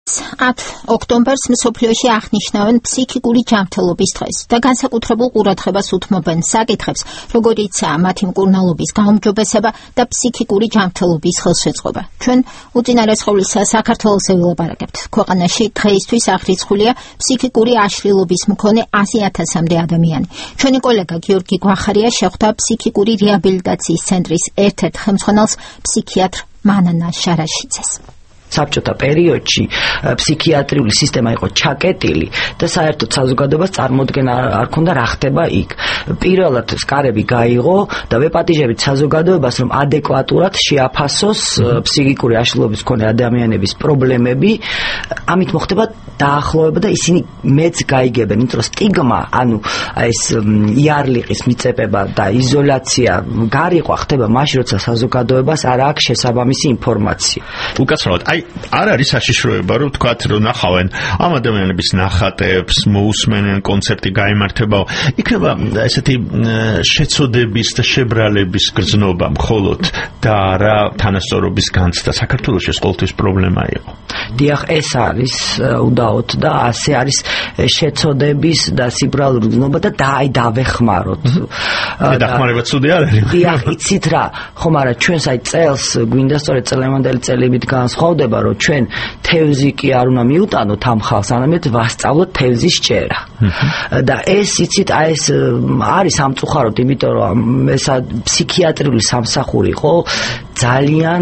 10 ოქტომბერს მსოფლიოში აღნიშნავენ ფსიქიკური ჯანმრთელობის დღეს და განსაკუთრებულ ყურადღებას უთმობენ საკითხებს, როგორიცაა მათი მკურნალობის გაუმჯობესება და ფსიქიკური ჯანმრთელობის ხელშეწყობა. Ჩვენ უწინარესხოვლისა საქართველოსზე ვილაპარაკებთ. Ქვეყანაში დღეისთვის აღრიცხულია ფსიქიკური აშლილობის მქონე 100,000-მდე ადამიანი. Ჩვენი კოლეგა გიორგი გვახარია შეხვდა ფსიქიკური რეაბილიტაციის ცენტრის ერთ-ერთ ხელმძღვანელს ფსიქიატრ მანანა შარაშიძეს. საბჭოთა პერიოდში ფსიქიატრიული სისტემა იყო ჩაკეტილი და საერთოდ საზოგადოებას წარმოდგენა არ ქონდა რა ხდება იქ. პირველად სკარები გაიღო და ვეპატიჟებით საზოგადოებას, რომ ადეკვატურად შეაფასოს ფსიქიკური აშლილობის მქონე ადამიანების პრობლემები. ამით მოხდება დაახლოება და ისინი მეც გაიგებენ, იმიტომ რომ სტიგმა, ანუ ეს იარლიყის მიწებება და იზოლაცია გარიყვა ხდება მაშინ, როცა საზოგადოებას არ აქვს შესაბამისი ინფორმაცია. უკაცრავად, არ არის საშიშროება, რომ თქვათ, რომ ნახავენ ამ ადამიანების ნახატებს, მოусმენენ კონცერტი გაიმართებაო. იქნება ესეთი შეცოდების და შებრალების გრძნობა მხოლოდ და რა თანასწორობის განცდა. საქართველოში ეს ყოველთვის პრობლემა იყო. დიახ, ეს არის უდაოდ და ასე არის შეცოდების და სიბრალული გრძნობა და დავეხმაროთ. დახმარება ცუდი არ არის. დიახ, იცით რა, ხომ არა, ჩვენს წელს გვინდა სწორედ წლევანდელი წელებით განსხვავდება, რომ ჩვენ თევზი კი არ უნდა მიუტანოთ ამ ხალხს, არამედ ვასწავლოთ თევზის ჭერა. და ეს იცით, ეს არის სამწუხაროდ, იმიტომ რომ ეს ფსიქიატრიული სამსახური იყო ძალიან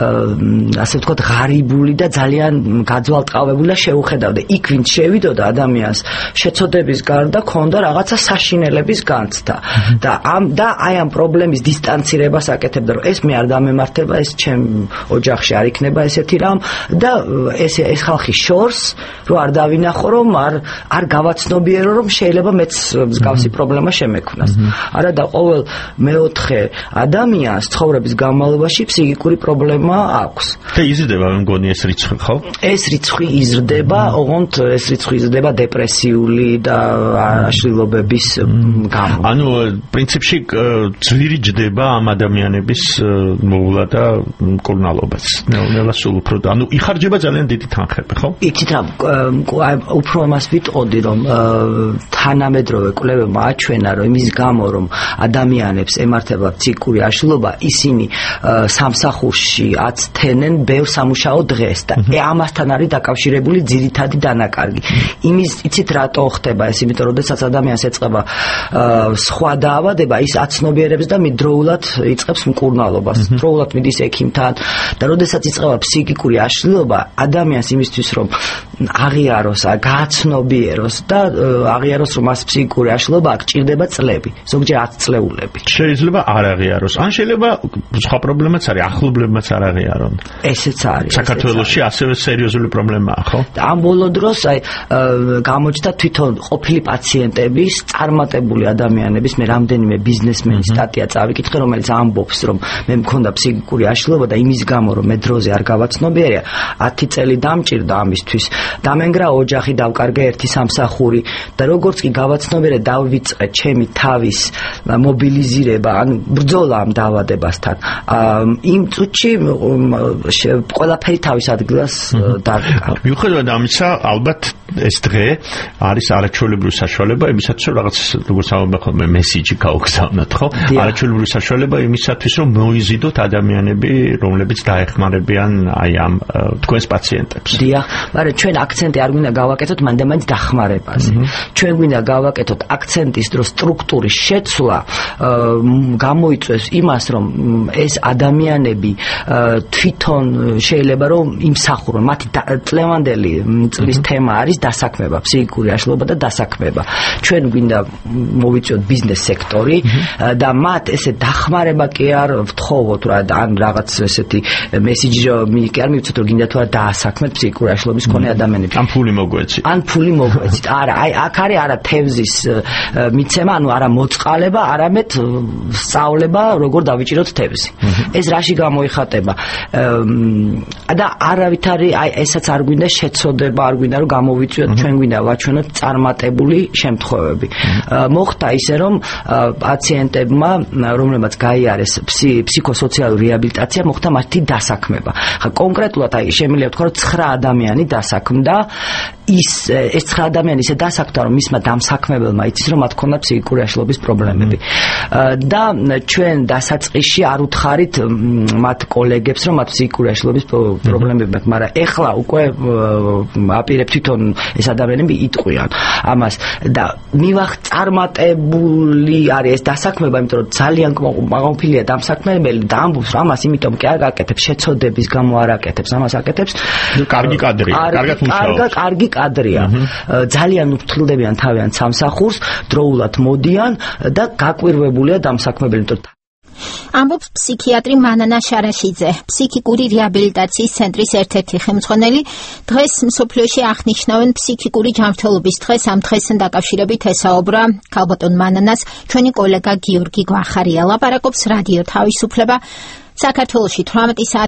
ასე ვთქვათ ღარიბული და ძალიან გაძვალტყავებული და შეუხედავდა. იქ ვინც შევიდოდა ადამიანს შეცოდების გარდა ქონდა რაღაცა საშინელების განცდა. და აი ამ პრობლემის დისტანცირებას აკეთებდა, რომ ეს მე არ დამემართება, ეს ჩემ ოჯახში არ იქნება ესეთი რამ და ეს ხალხი შორს რომ არ დავინახო, რომ არ გავაცნობიერო, რომ შეიძლება მეც მსგავსი პრობლემა შემექმნას. არა და ყოველ მეოთხე ადამიანს ცხოვრების განმავლობაში ფსიქიკური პრობლემა აქვს. და იზრდება, მე მგონი ეს რიცხვი, ხო? ეს რიცხვი იზრდება, ოღონდ ეს რიცხვი იზრდება დეპრესიული და აშლილობების გამო. ანუ პრინციპში ძლირი ჯდება ამ ადამიანების მოვლა და მკურნალობაც. ნელა სულ უფრო ანუ იხარჯება ძალიან დიდი თანხები, ხო? იცით რა, უფრო ამას ვიტყოდი, რომ თანამედროვე კვლევებმა აჩვენა, რომ იმის გამო, რომ ადამიანებს ემართება ფსიქიკური აშლილობა, ისინი სამსახურში აცთენენ ბევრ სამუშაო დღეს და ამასთან არის დაკავშირებული ძირითადი დანაკარგი. იცით რატო ხდება ეს? იმიტომ რომ როდესაც ადამიანს ეწყება სხვა დაავადება, ის აცნობიერებს და მიდროულად იწყებს მკურნალობას. დროულად მიდის ექიმთან და როდესაც იწყება ფსიქიკური აშლილობა, ადამიანს იმისთვის რომ აღიაროს, გააცნობიეროს და აღიაროს, რომ მას ფსიქიკური აშლილობა აქვს, ჭირდება წლები, ზოგჯერ 10 წლეულები. შეიძლება არ აღიაროს, ან შეიძლება სხვა პრობლემაც არის, ახლობლებმაც არ აღიარონ. ესეც არის. საქართველოში ასევე სერიოზული პრობლემაა, ხო? ამ ბოლო დროს გამოჩნდა თვითონ ყოფილი პაციენტების, წარმატებული ადამიანების, მე რამდენიმე ბიზნესმენის სტატია წავიკითხე, რომელიც ამბობს, რომ მე მქონდა ფსიქიკური აშლილობა და იმის გამო, რომ მე დროზე არ გავაცნობიერია, 10 წელი დამჭირდა ამისთვის. დამენგრა ოჯახი, დავკარგე ერთი სამსახური და როგორც კი გავაცნობიერე, დავიწყე ჩემი თავის მობილიზირება, ანუ ბრძოლა ამ დაავადებასთან. იმ წუთში ყველაფერი თავის ადგილას დავიკარგე. მიუხედავად ამისა, ალბათ ეს დღე არის არაჩვეულებრივი საშუალება იმისათვის, რომ რაღაც როგორც ამბობენ ხოლმე მესიჯი გაუგზავნოთ, ხო? არაჩვეულებრივი საშუალება იმისათვის, რომ მოიზიდოთ ადამიანები, რომლებიც დაეხმარებიან აი ამ თქვენს პაციენტებს. დიახ, მაგრამ ჩვენ აქცენტი არ გვინდა გავაკეთოთ მანდ-ამაინც დახმარებაზე. ჩვენ გვინდა გავაკეთოთ აქცენტის დრო სტრუქტურის შეცვლა, გამოიწვევს იმას, რომ ეს ადამიანები თვითონ შეიძლება რომ იმსახურონ. მათი წლევანდელი წლის თემა არის დასაქმება, ფსიქიკური აშლილობა და დასაქმება. ჩვენ გვინდა მოვიწვიოთ ბიზნეს სექტორი და მათ ესე დახმარება კი არ ვთხოვოთ რა, ან რაღაც ესეთი მესიჯი კი არ მივცეთ, რომ გინდა თუ არა დაასაქმეთ ფსიქიკური აშლილობის მქონე ადამიანებს. ან ფული მოგვეცით. არა, აქ არის არა თევზის მიცემა, ანუ არა მოწყალება, არამედ სწავლება, როგორ დავიჭიროთ თევზი. ეს ეს რაში გამოიხატება და არავითარი აი ესაც არ გვინდა შეცოდება არ გვინდა რომ გამოვიწვიოთ ჩვენ გვინდა ვაჩვენოთ წარმატებული შემთხვევები მოხდა ისე რომ პაციენტებმა რომლებმაც გაიარეს ფსიქოსოციალური რეაბილიტაცია მოხდა მათი დასაქმება ხა კონკრეტულად აი შემიძლია ვთქვა რომ 9 ადამიანი დასაქმდა ეს 9 ადამიანი ისე დასაქმდა რომ მისმა დამსაქმებელმა იცის რომ მათ ჰქონდა ფსიქიკური აშლობის პრობლემები და ჩვენ დასაწყისში არ უთხარით მათ კოლეგებს რომ მათ ფსიქიკური აშლობის პრობლემები მაქვს მაგრამ ეხლა უკვე აპირებ თვითონ ეს ადამიანები იტყვიან ამას და მივახ წარმატებული არის ეს დასაქმება იმიტომ რომ ძალიან კმაყოფილია დამსაქმებელი და ამბობს რომ ამას იმიტომ კი არ გაკეთებს შეცოდების გამო არ აკეთებს ამას აკეთებს კარგი კადრია კარგად მუშაობს კარგი კადრია ძალიან უფრთხილდებიან თავიანთ სამსახურს დროულად მოდიან და გაკვირვებულია დამსაქმებელი იმიტომ ამბობს ფსიქიატრი მანანა შარაშიძე, ფსიქიკური რეაბილიტაციის ცენტრის ერთ-ერთი ხელმძღვანელი. დღეს მსოფლიოში აღნიშნავენ ფსიქიკური ჯანმრთელობის დღეს. ამ დღესთან დაკავშირებით ესაუბრა ქალბატონ მანანას ჩვენი კოლეგა გიორგი გვახარია. ლაპარაკობს რადიო თავისუფლება საქართველოში 18